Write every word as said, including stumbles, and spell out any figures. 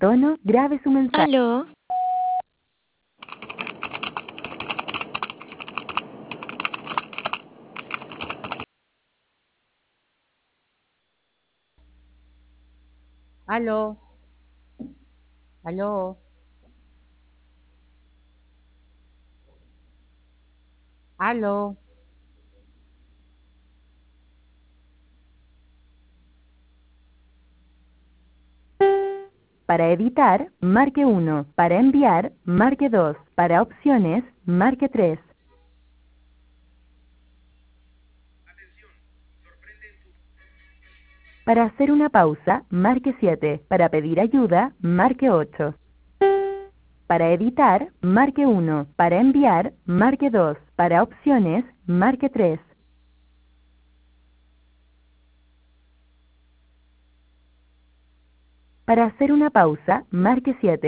tono, grabe su mensaje. ¿Aló? Aló, aló, aló. Para editar, marque uno. Para enviar, marque dos. Para opciones, marque tres. Para hacer una pausa, marque siete. Para pedir ayuda, marque ocho. Para editar, marque uno. Para enviar, marque dos. Para opciones, marque tres. Para hacer una pausa, marque siete.